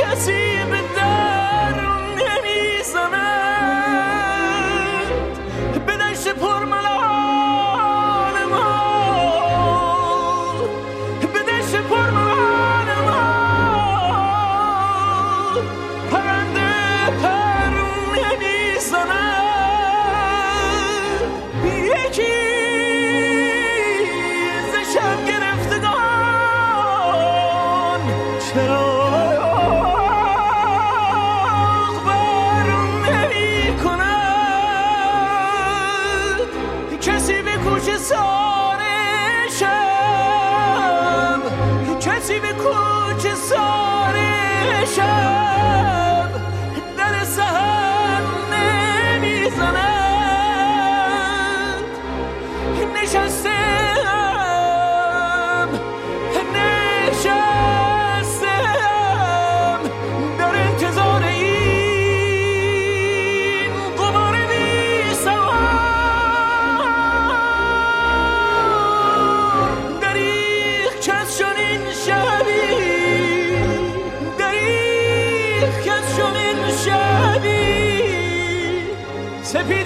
کسی به در نمیزند به دشت پرملال ما، به دشت پرملال ما پرنده پر نمیزند. یکی ز شب گرفتگان چراغ بر نمی کند، کسی به کوچه سار شب، کسی به کوچه سار شب در سحر نمیزند. نشستم در انتظار این غبار بی سوار. دریغ کس چنین شبی، دریغ کس چنین شبی سپید